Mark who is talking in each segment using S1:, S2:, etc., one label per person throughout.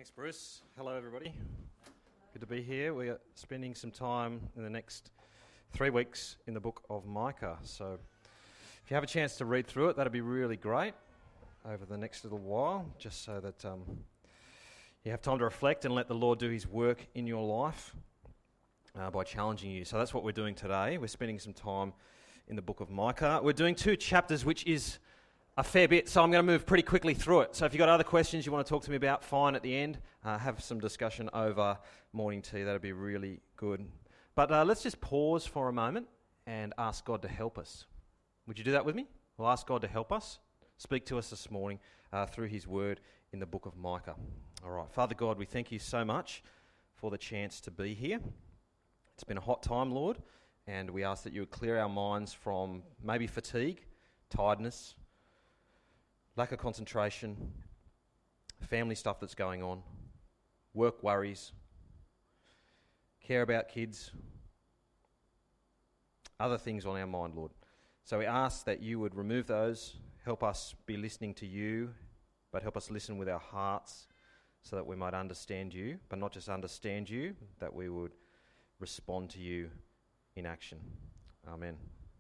S1: Thanks, Bruce. Hello, everybody. Good to be here. We are spending some time in the next 3 weeks in the book of Micah. So if you have a chance to read through it, that'd be really great over the next little while, just so that you have time to reflect and let the Lord do his work in your life by challenging you. So that's what we're doing today. We're spending some time in the book of Micah. We're doing 2 chapters, which is a fair bit, so I'm going to move pretty quickly through it. So if you've got other questions you want to talk to me about, fine at the end. Have some discussion over morning tea. That'd be really good. But let's just pause for a moment and ask God to help us. Would you do that with me? We'll ask God to help us, speak to us this morning through his word in the book of Micah. All right, Father God, we thank you so much for the chance to be here. It's been a hot time, Lord, and we ask that you would clear our minds from maybe fatigue, tiredness, lack of concentration, family stuff that's going on, work worries, care about kids, other things on our mind, Lord. So we ask that you would remove those, help us be listening to you, but help us listen with our hearts so that we might understand you, but not just understand you, that we would respond to you in action. Amen.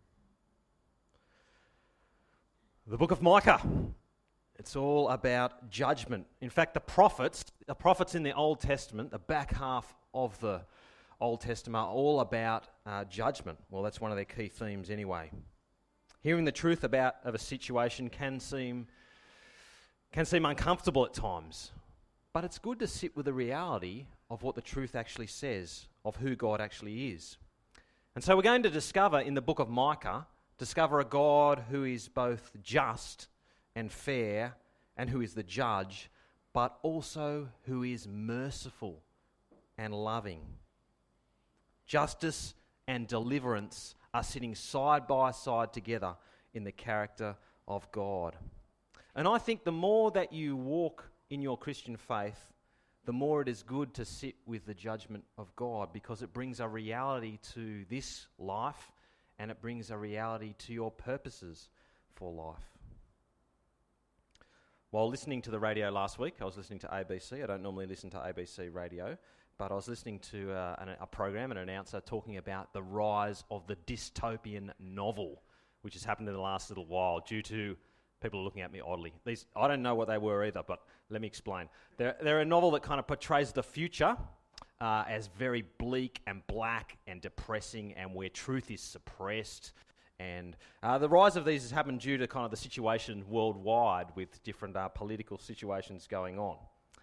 S1: The book of Micah. It's all about judgment. In fact, the prophets in the Old Testament, the back half of the Old Testament, are all about judgment. Well, that's one of their key themes anyway. Hearing the truth of a situation can seem uncomfortable at times, but it's good to sit with the reality of what the truth actually says, of who God actually is. And so we're going to discover in the book of Micah, a God who is both just and fair, and who is the judge, but also who is merciful and loving. Justice and deliverance are sitting side by side together in the character of God. And I think the more that you walk in your Christian faith, the more it is good to sit with the judgment of God, because it brings a reality to this life and it brings a reality to your purposes for life. While listening to the radio last week, I was listening to ABC. I don't normally listen to ABC radio, but I was listening to a program, an announcer talking about the rise of the dystopian novel, which has happened in the last little while due to people looking at me oddly. I don't know what they were either, but let me explain. They're a novel that kind of portrays the future as very bleak and black and depressing, and where truth is suppressed. And the rise of these has happened due to kind of the situation worldwide with different political situations going on.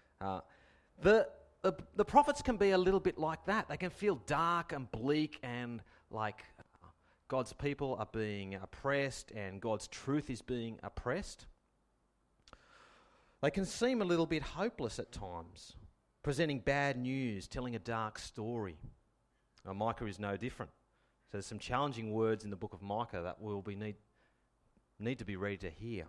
S1: The prophets can be a little bit like that. They can feel dark and bleak and like God's people are being oppressed and God's truth is being oppressed. They can seem a little bit hopeless at times, presenting bad news, telling a dark story. Micah is no different. So there's some challenging words in the book of Micah that we'll need to be ready to hear.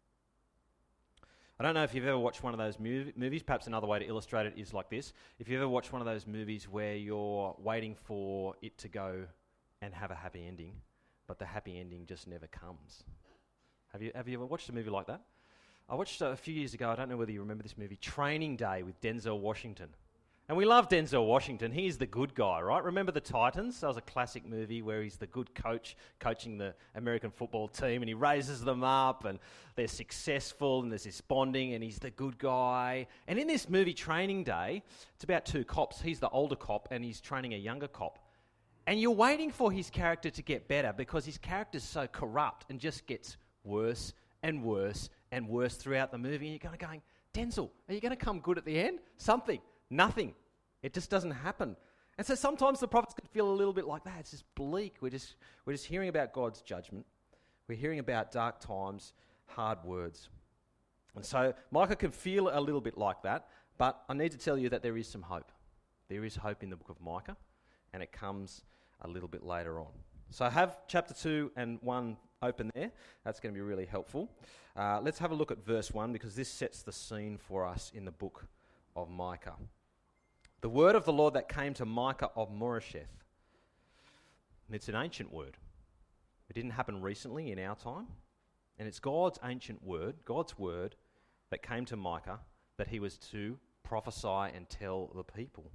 S1: I don't know if you've ever watched one of those movies. Perhaps another way to illustrate it is like this. If you ever watched one of those movies where you're waiting for it to go and have a happy ending, but the happy ending just never comes. Have you ever watched a movie like that? I watched a few years ago, I don't know whether you remember this movie, Training Day with Denzel Washington. And we love Denzel Washington. He's the good guy, right? Remember The Titans? That was a classic movie where he's the good coach coaching the American football team, and he raises them up and they're successful and there's this bonding and he's the good guy. And in this movie, Training Day, it's about 2 cops. He's the older cop and he's training a younger cop. And you're waiting for his character to get better because his character's so corrupt and just gets worse and worse and worse throughout the movie. And you're kind of going, Denzel, are you going to come good at the end? Something. Nothing. It just doesn't happen. And so sometimes the prophets can feel a little bit like that. It's just bleak. We're just hearing about God's judgment. We're hearing about dark times, hard words. And so Micah can feel a little bit like that, but I need to tell you that there is some hope. There is hope in the book of Micah, and it comes a little bit later on. So I have chapter 2 and 1 open there. That's going to be really helpful. Let's have a look at verse 1, because this sets the scene for us in the book of Micah. The word of the Lord that came to Micah of Moresheth. And it's an ancient word. It didn't happen recently in our time. And it's God's ancient word, God's word, that came to Micah that he was to prophesy and tell the people,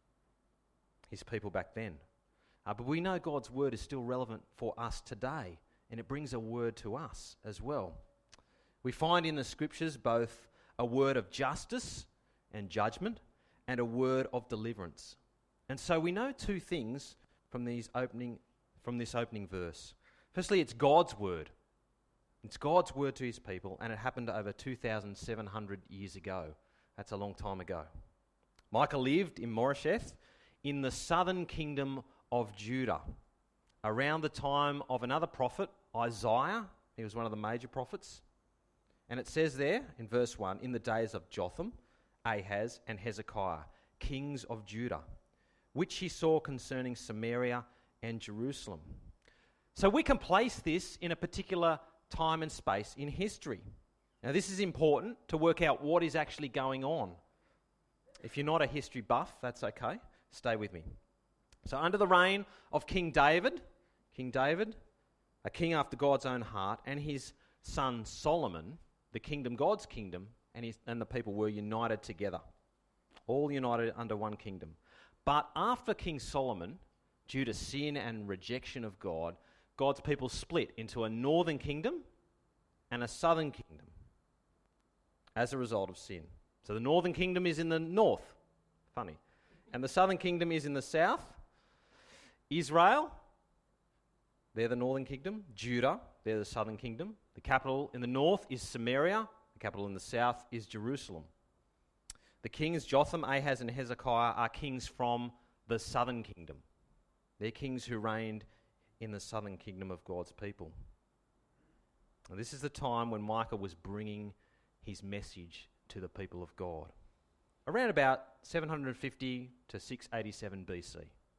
S1: his people back then. But we know God's word is still relevant for us today, and it brings a word to us as well. We find in the scriptures both a word of justice and judgment and a word of deliverance. And so we know two things from this opening verse. Firstly, it's God's word. It's God's word to his people, and it happened over 2,700 years ago. That's a long time ago. Micah lived in Moresheth in the southern kingdom of Judah, around the time of another prophet, Isaiah. He was one of the major prophets. And it says there in verse 1, in the days of Jotham, Ahaz, and Hezekiah, kings of Judah, which he saw concerning Samaria and Jerusalem. So we can place this in a particular time and space in history. Now this is important to work out what is actually going on. If you're not a history buff, that's okay. Stay with me. So under the reign of King David, a king after God's own heart, and his son Solomon, the kingdom, God's kingdom, and the people were united together. All united under one kingdom. But after King Solomon, due to sin and rejection of God, God's people split into a northern kingdom and a southern kingdom as a result of sin. So the northern kingdom is in the north, funny, and the southern kingdom is in the south. Israel, they're the northern kingdom. Judah, they're the southern kingdom. The capital in the north is Samaria. The capital in the south is Jerusalem. The kings Jotham, Ahaz, and Hezekiah are kings from the southern kingdom. They're kings who reigned in the southern kingdom of God's people. And this is the time when Micah was bringing his message to the people of God, around about 750 to 687 BC.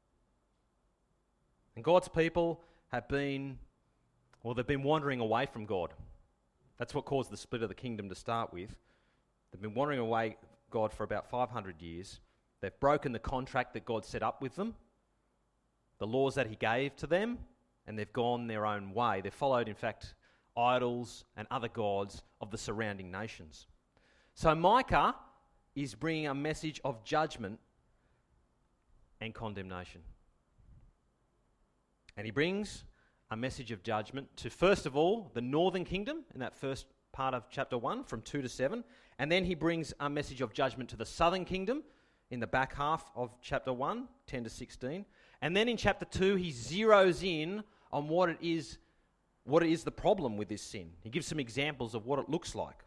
S1: And God's people they've been wandering away from God. That's what caused the split of the kingdom to start with. They've been wandering away God for about 500 years. They've broken the contract that God set up with them, the laws that he gave to them, and they've gone their own way. They've followed, in fact, idols and other gods of the surrounding nations. So Micah is bringing a message of judgment and condemnation. And he brings a message of judgment to, first of all, the northern kingdom in that first part of chapter 1 from 2 to 7. And then he brings a message of judgment to the southern kingdom in the back half of chapter 1, 10 to 16. And then in chapter 2, he zeroes in on what it is the problem with this sin. He gives some examples of what it looks like.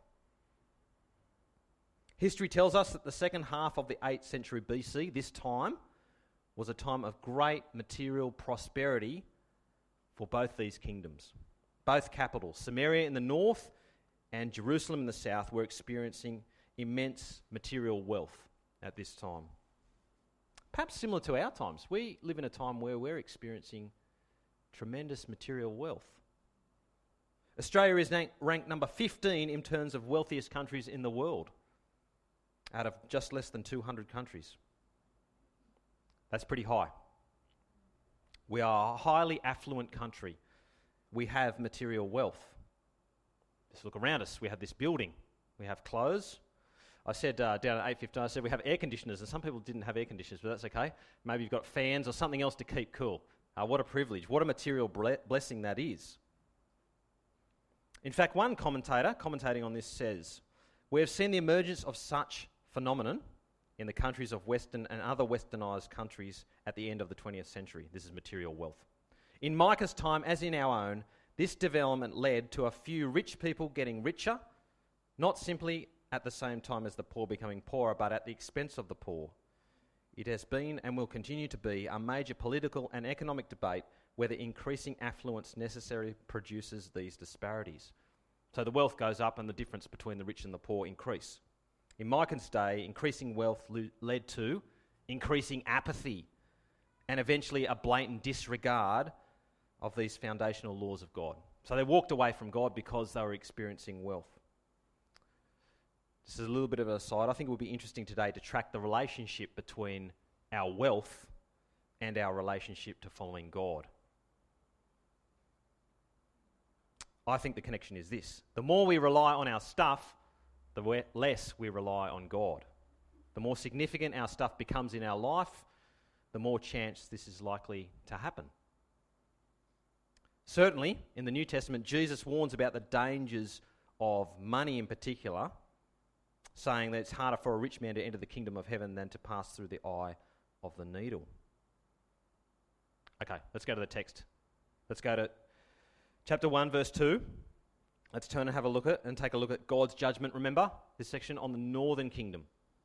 S1: History tells us that the second half of the 8th century BC, this time, was a time of great material prosperity for both these kingdoms. Both capitals, Samaria in the north and Jerusalem in the south, were experiencing immense material wealth at this time. Perhaps similar to our times. We live in a time where we're experiencing tremendous material wealth. Australia is ranked number 15 in terms of wealthiest countries in the world, out of just less than 200 countries. That's pretty high. We are a highly affluent country. We have material wealth. Just look around us. We have this building. We have clothes. I said down at 8:15, I said we have air conditioners, and some people didn't have air conditioners, but that's okay. Maybe you've got fans or something else to keep cool. What a privilege. What a material blessing that is. In fact, one commentator commentating on this says, "We have seen the emergence of such phenomenon in the countries of Western and other westernised countries at the end of the 20th century." This is material wealth. In Micah's time, as in our own, this development led to a few rich people getting richer, not simply at the same time as the poor becoming poorer, but at the expense of the poor. It has been and will continue to be a major political and economic debate whether increasing affluence necessarily produces these disparities. So the wealth goes up and the difference between the rich and the poor increase. In Micah's day, increasing wealth led to increasing apathy and eventually a blatant disregard of these foundational laws of God. So they walked away from God because they were experiencing wealth. This is a little bit of an aside. I think it would be interesting today to track the relationship between our wealth and our relationship to following God. I think the connection is this. The more we rely on our stuff, the less we rely on God. The more significant our stuff becomes in our life, the more chance this is likely to happen. Certainly, in the New Testament, Jesus warns about the dangers of money in particular, saying that it's harder for a rich man to enter the kingdom of heaven than to pass through the eye of the needle. Okay, let's go to the text. Let's go to chapter 1, verse 2. Let's turn and have a look at and take a look at God's judgment. Remember this section on the northern kingdom.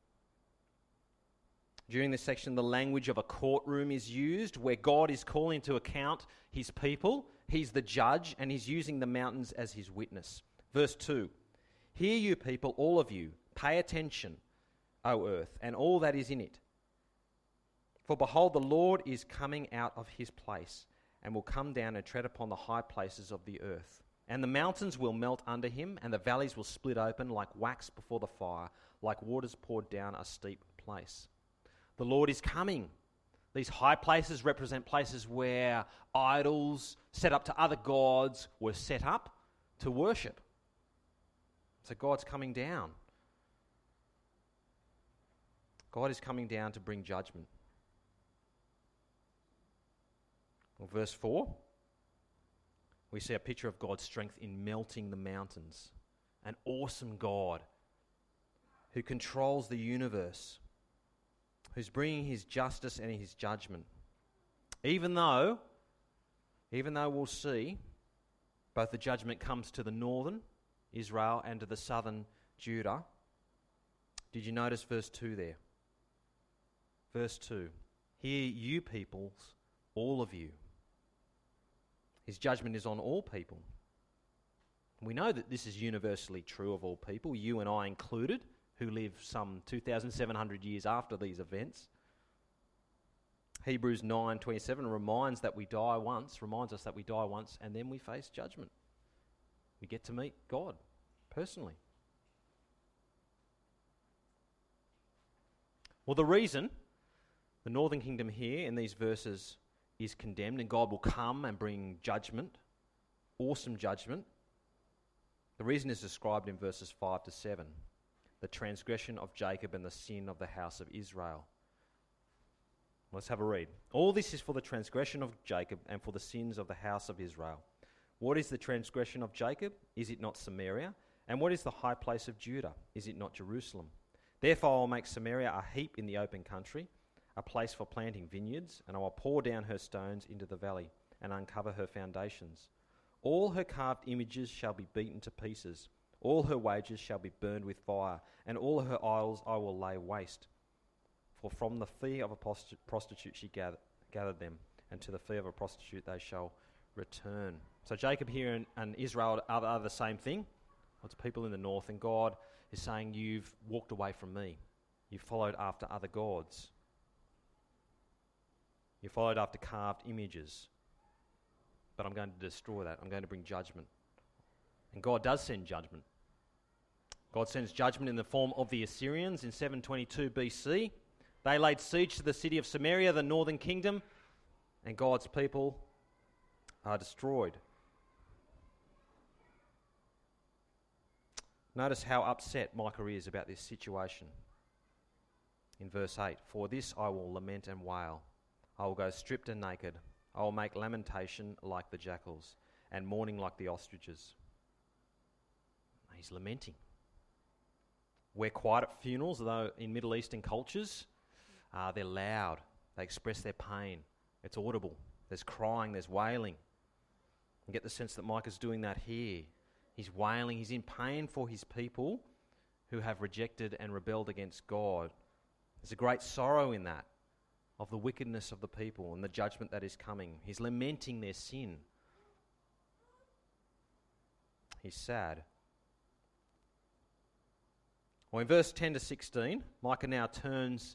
S1: During this section, the language of a courtroom is used where God is calling to account his people. He's the judge and he's using the mountains as his witness. Verse 2, "Hear you people, all of you, pay attention, O earth, and all that is in it. For behold, the Lord is coming out of his place and will come down and tread upon the high places of the earth. And the mountains will melt under him, and the valleys will split open like wax before the fire, like waters poured down a steep place." The Lord is coming. These high places represent places where idols set up to other gods were set up to worship. So God's coming down. God is coming down to bring judgment. Well, verse 4, we see a picture of God's strength in melting the mountains. An awesome God who controls the universe, who's bringing his justice and his judgment. Even though we'll see both the judgment comes to the northern Israel and to the southern Judah. Did you notice verse 2 there? Verse 2, "Hear you peoples, all of you." His judgment is on all people. We know that this is universally true of all people, you and I included, who live some 2,700 years after these events. Hebrews 9:27 reminds us that we die once, and then we face judgment. We get to meet God personally. Well, the reason the northern kingdom here in these verses is condemned and God will come and bring judgment, awesome judgment, the reason is described in verses 5 to 7. The transgression of Jacob and the sin of the house of Israel. Let's have a read. "All this is for the transgression of Jacob and for the sins of the house of Israel. What is the transgression of Jacob? Is it not Samaria? And what is the high place of Judah? Is it not Jerusalem? Therefore I will make Samaria a heap in the open country, a place for planting vineyards, and I will pour down her stones into the valley and uncover her foundations. All her carved images shall be beaten to pieces. All her wages shall be burned with fire, and all her idols I will lay waste. For from the fee of a prostitute she gathered them, and to the fee of a prostitute they shall return." So Jacob here and Israel are the same thing. It's people in the north, and God is saying, you've walked away from me. You've followed after other gods. You followed after carved images. But I'm going to destroy that. I'm going to bring judgment. And God does send judgment. God sends judgment in the form of the Assyrians in 722 BC. They laid siege to the city of Samaria, the northern kingdom, and God's people are destroyed. Notice how upset Micah is about this situation. In verse 8, "For this I will lament and wail. I will go stripped and naked. I will make lamentation like the jackals, and mourning like the ostriches." He's lamenting. We're quiet at funerals, although in Middle Eastern cultures, they're loud. They express their pain. It's audible. There's crying, there's wailing. You get the sense that Micah's doing that here. He's wailing, he's in pain for his people who have rejected and rebelled against God. There's a great sorrow in that, of the wickedness of the people and the judgment that is coming. He's lamenting their sin. He's sad. Well, in verse 10 to 16, Micah now turns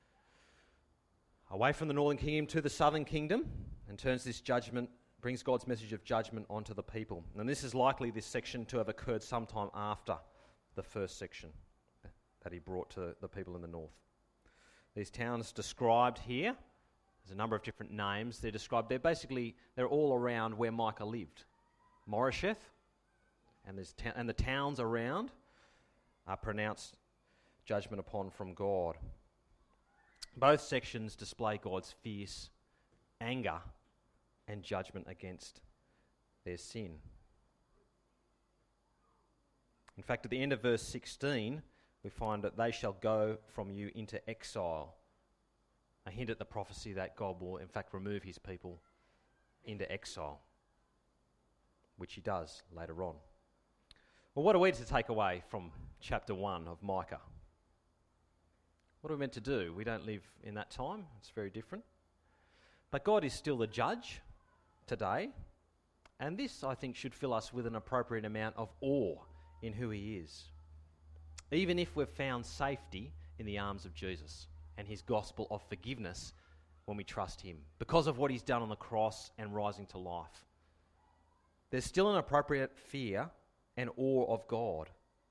S1: away from the northern kingdom to the southern kingdom and turns this judgment, brings God's message of judgment onto the people. And this is likely, this section, to have occurred sometime after the first section that he brought to the people in the north. These towns described here, there's a number of different names they're described. They're all around where Micah lived. Moresheth, and the towns around are pronounced judgment upon from God. Both sections display God's fierce anger and judgment against their sin. In fact, at the end of verse 16, we find that they shall go from you into exile. A hint at the prophecy that God will, in fact, remove his people into exile, which he does later on. Well, what are we to take away from chapter 1 of Micah? What are we meant to do? We don't live in that time. It's very different. But God is still the judge today, and this, I think, should fill us with an appropriate amount of awe in who he is, even if we've found safety in the arms of Jesus and his gospel of forgiveness when we trust him because of what he's done on the cross and rising to life. There's still an appropriate fear and awe of God.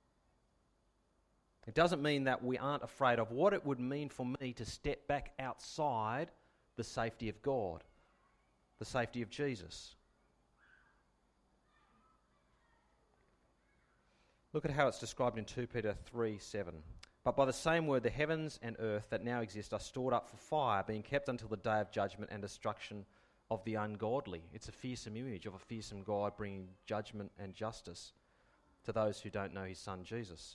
S1: It doesn't mean that we aren't afraid of what it would mean for me to step back outside the safety of God, the safety of Jesus. Look at how it's described in 2 Peter 3:7. But by the same word, the heavens and earth that now exist are stored up for fire, being kept until the day of judgment and destruction of the ungodly. It's a fearsome image of a fearsome God bringing judgment and justice to those who don't know his son Jesus.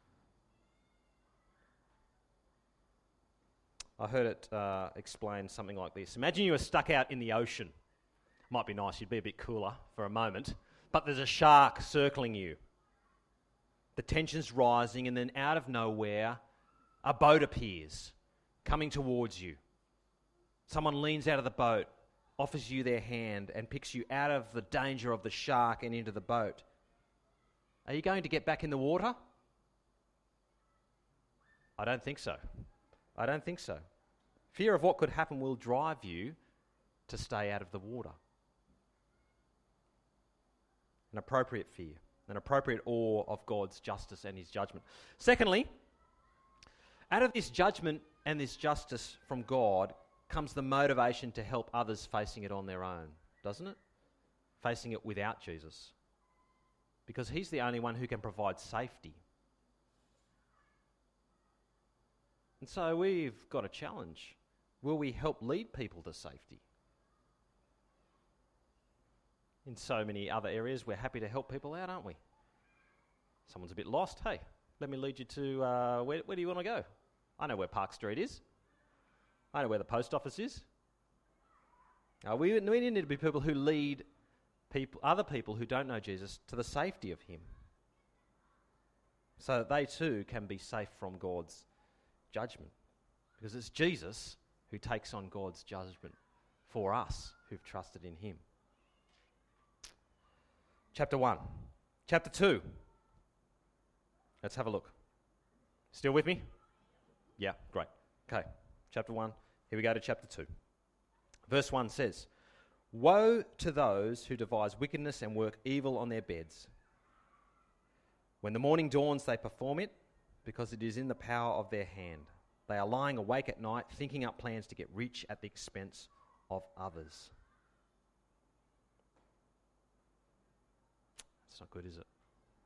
S1: I heard it explained something like this. Imagine you were stuck out in the ocean. Might be nice, you'd be a bit cooler for a moment, but there's a shark circling you. The tension's rising, and then out of nowhere, a boat appears, coming towards you. Someone leans out of the boat, offers you their hand, and picks you out of the danger of the shark and into the boat. Are you going to get back in the water? I don't think so. I don't think so. Fear of what could happen will drive you to stay out of the water. An appropriate fear. An appropriate awe of God's justice and his judgment. Secondly, out of this judgment and this justice from God comes the motivation to help others facing it on their own, doesn't it? Facing it without Jesus. Because he's the only one who can provide safety. And so we've got a challenge. Will we help lead people to safety? In so many other areas, we're happy to help people out, aren't we? Someone's a bit lost. Hey, let me lead you to, where do you want to go? I know where Park Street is. I know where the post office is. We need to be people who lead other people who don't know Jesus to the safety of him, so that they too can be safe from God's judgment. Because it's Jesus who takes on God's judgment for us who've trusted in him. Chapter 1. Chapter 2. Let's have a look. Still with me? Yeah, great. Okay, chapter 1. Here we go to chapter 2. Verse 1 says, "Woe to those who devise wickedness and work evil on their beds. When the morning dawns, they perform it, because it is in the power of their hand. They are lying awake at night, thinking up plans to get rich at the expense of others." It's not good, is it?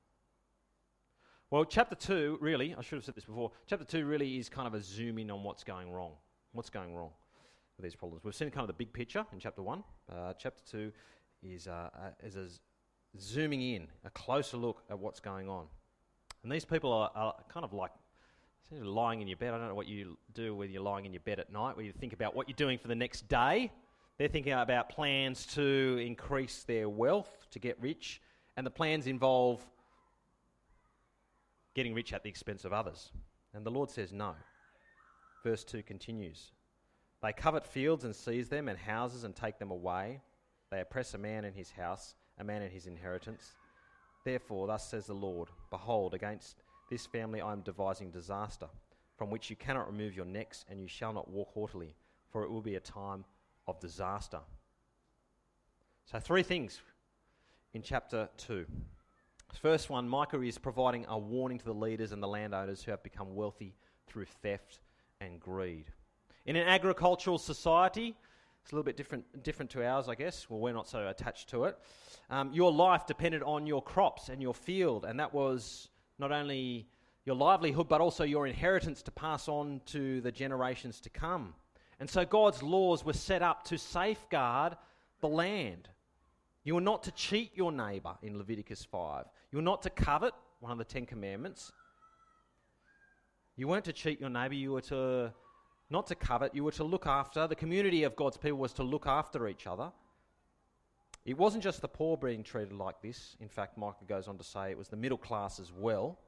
S1: Well, chapter 2, really, I should have said this before, chapter 2 really is kind of a zoom in on what's going wrong. What's going wrong with these problems? We've seen kind of the big picture in chapter 1. Chapter 2 is a zooming in, a closer look at what's going on. And these people are kind of like lying in your bed. I don't know what you do when you're lying in your bed at night, where you think about what you're doing for the next day. They're thinking about plans to increase their wealth, to get rich, and the plans involve getting rich at the expense of others. And the Lord says no. Verse 2 continues. "They covet fields and seize them, and houses and take them away. They oppress a man and his house, a man and his inheritance. Therefore, thus says the Lord, behold, against this family I am devising disaster, from which you cannot remove your necks, and you shall not walk haughtily, for it will be a time of disaster." So 3 things in chapter 2. First one, Micah is providing a warning to the leaders and the landowners who have become wealthy through theft and greed. In an agricultural society, it's a little bit different to ours, I guess. Well, we're not so attached to it. Your life depended on your crops and your field, and that was not only your livelihood, but also your inheritance to pass on to the generations to come. And so God's laws were set up to safeguard the land. You were not to cheat your neighbour in Leviticus 5. You were not to covet, one of the 10 commandments. You weren't to cheat your neighbour, you were to not to covet, you were to look after. The community of God's people was to look after each other. It wasn't just the poor being treated like this. In fact, Micah goes on to say it was the middle class as well.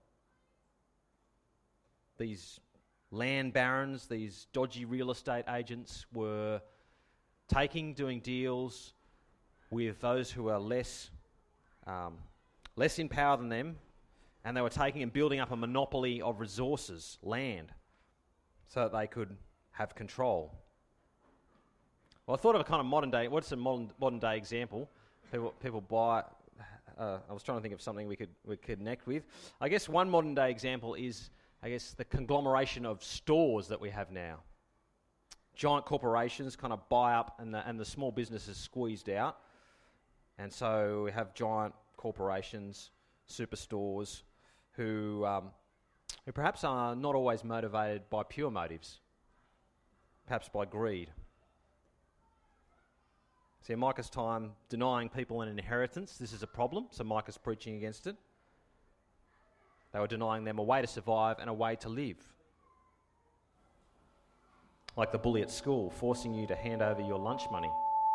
S1: These land barons, these dodgy real estate agents were doing deals with those who are less in power than them, and they were taking and building up a monopoly of resources, land, so that they could have control. Well, I thought of a kind of modern day. What's a modern day example? People buy. I was trying to think of something we could connect with. I guess one modern day example is, the conglomeration of stores that we have now. Giant corporations kind of buy up, and the small businesses squeezed out, and so we have giant corporations, superstores, who perhaps are not always motivated by pure motives, perhaps by greed. See, in Micah's time, denying people an inheritance, this is a problem, so Micah's preaching against it. They were denying them a way to survive and a way to live. Like the bully at school, forcing you to hand over your lunch money.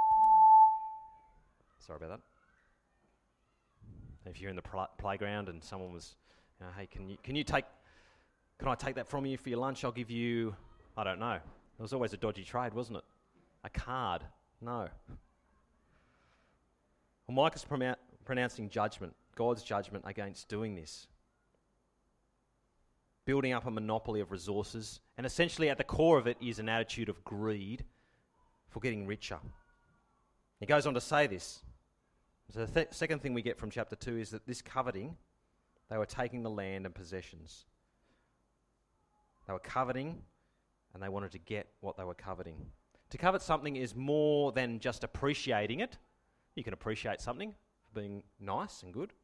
S1: Sorry about that. If you're in the playground and someone was, hey, can I take that from you for your lunch? I'll give you, I don't know. It was always a dodgy trade, wasn't it? A card. No. Well, Micah's pronouncing judgment, God's judgment against doing this. Building up a monopoly of resources, and essentially at the core of it is an attitude of greed for getting richer. He goes on to say this. So the second thing we get from chapter 2 is that this coveting, they were taking the land and possessions. They were coveting, and they wanted to get what they were coveting. To covet something is more than just appreciating it. You can appreciate something for being nice and good,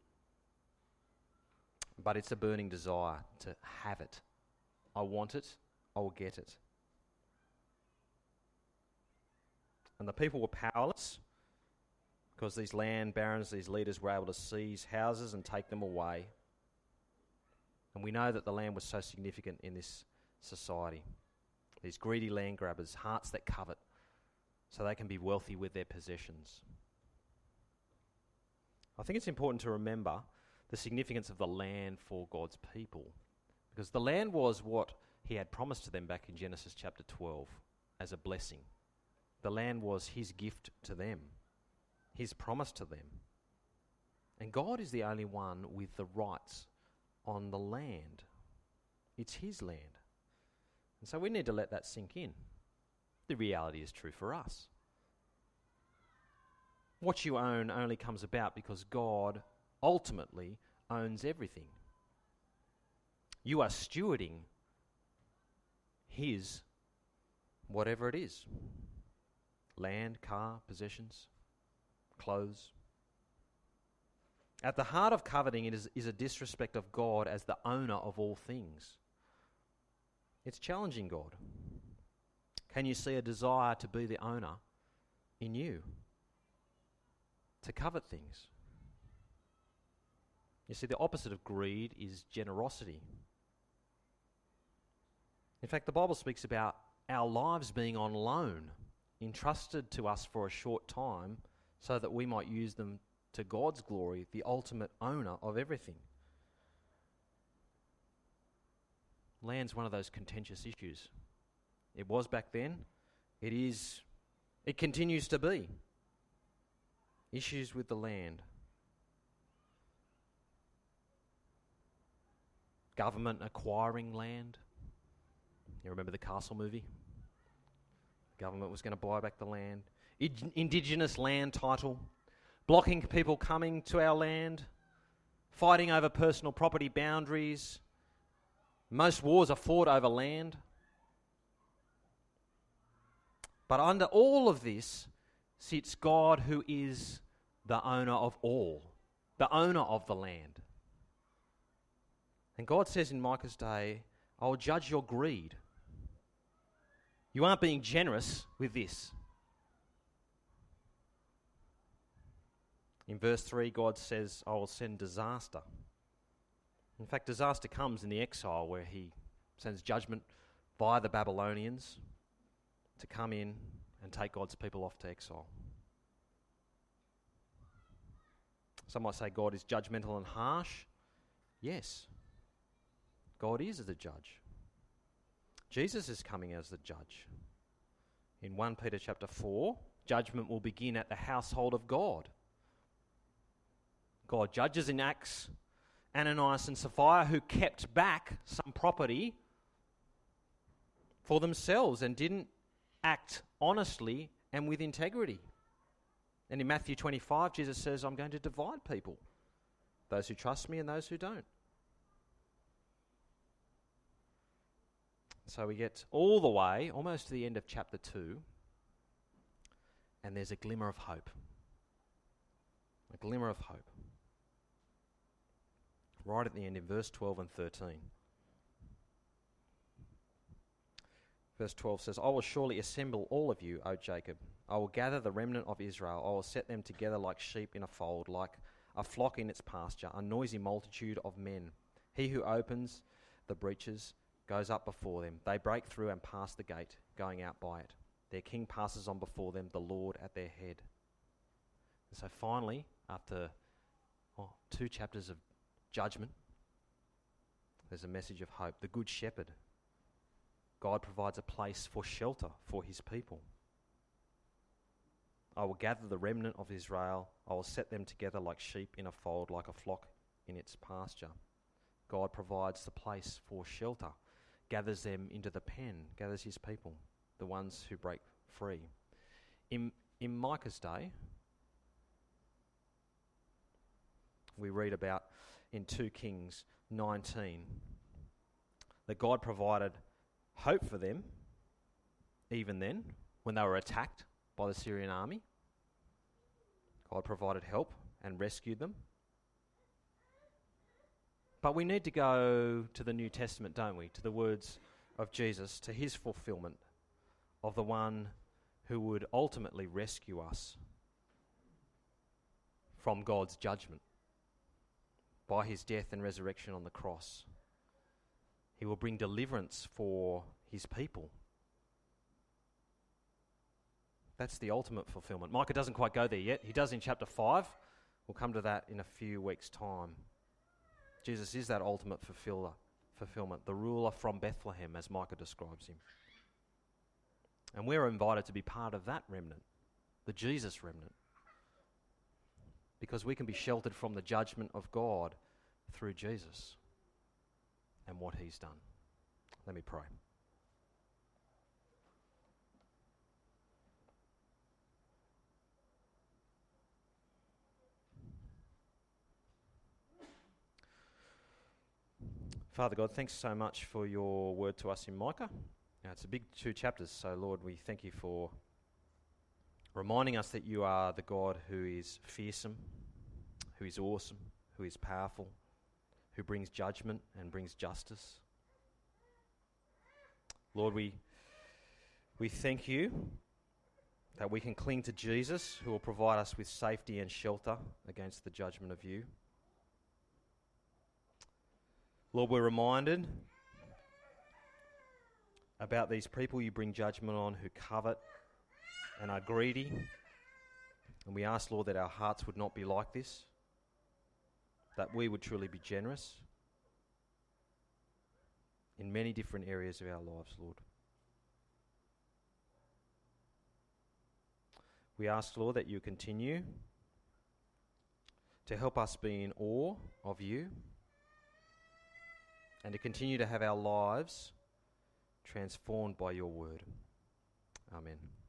S1: but it's a burning desire to have it. I want it, I will get it. And the people were powerless because these land barons, these leaders were able to seize houses and take them away. And we know that the land was so significant in this society. These greedy land grabbers, hearts that covet, so they can be wealthy with their possessions. I think it's important to remember the significance of the land for God's people, because the land was what he had promised to them back in Genesis chapter 12 as a blessing. The land was his gift to them, his promise to them. And God is the only one with the rights on the land. It's his land. And so we need to let that sink in. The reality is true for us. What you own only comes about because God ultimately owns everything. You are stewarding his whatever it is. Land, car, possessions, clothes. At the heart of coveting is a disrespect of God as the owner of all things. It's challenging God. Can you see a desire to be the owner in you? To covet things. You see, the opposite of greed is generosity. In fact, the Bible speaks about our lives being on loan, entrusted to us for a short time, so that we might use them to God's glory, the ultimate owner of everything. Land's one of those contentious issues. It was back then. It is. It continues to be. Issues with the land. Government acquiring land. You remember the Castle movie? The government was going to buy back the land. Indigenous land title. Blocking people coming to our land. Fighting over personal property boundaries. Most wars are fought over land. But under all of this sits God, who is the owner of all, the owner of the land. And God says in Micah's day, I will judge your greed. You aren't being generous with this. In verse 3, God says, I will send disaster. In fact, disaster comes in the exile where he sends judgment by the Babylonians to come in and take God's people off to exile. Some might say God is judgmental and harsh. Yes, God is the judge. Jesus is coming as the judge. In 1 Peter chapter 4, judgment will begin at the household of God. God judges and acts Ananias and Sapphira, who kept back some property for themselves and didn't act honestly and with integrity. And in Matthew 25, Jesus says, I'm going to divide people, those who trust me and those who don't. So we get all the way, almost to the end of chapter 2, and there's a glimmer of hope. A glimmer of hope. Right at the end in verse 12 and 13. Verse 12 says, I will surely assemble all of you, O Jacob. I will gather the remnant of Israel. I will set them together like sheep in a fold, like a flock in its pasture, a noisy multitude of men. He who opens the breaches goes up before them. They break through and pass the gate, going out by it. Their king passes on before them, the Lord at their head. And so finally, after 2 chapters of judgment, there's a message of hope. The Good Shepherd. God provides a place for shelter for his people. I will gather the remnant of Israel. I will set them together like sheep in a fold, like a flock in its pasture. God provides the place for shelter, gathers them into the pen, gathers his people, the ones who break free. In Micah's day, we read about in 2 Kings 19 that God provided hope for them even then when they were attacked by the Syrian army. God provided help and rescued them. But we need to go to the New Testament, don't we? To the words of Jesus, to his fulfillment of the one who would ultimately rescue us from God's judgment by his death and resurrection on the cross. He will bring deliverance for his people. That's the ultimate fulfillment. Micah doesn't quite go there yet. He does in chapter 5. We'll come to that in a few weeks' time. Jesus is that ultimate fulfillment, the ruler from Bethlehem, as Micah describes him. And we're invited to be part of that remnant, the Jesus remnant, because we can be sheltered from the judgment of God through Jesus and what he's done. Let me pray. Father God, thanks so much for your word to us in Micah. Now, it's a big 2 chapters, so Lord, we thank you for reminding us that you are the God who is fearsome, who is awesome, who is powerful, who brings judgment and brings justice. Lord, we thank you that we can cling to Jesus, who will provide us with safety and shelter against the judgment of you. Lord, we're reminded about these people you bring judgment on who covet and are greedy. And we ask, Lord, that our hearts would not be like this, that we would truly be generous in many different areas of our lives, Lord. We ask, Lord, that you continue to help us be in awe of you and to continue to have our lives transformed by your word. Amen.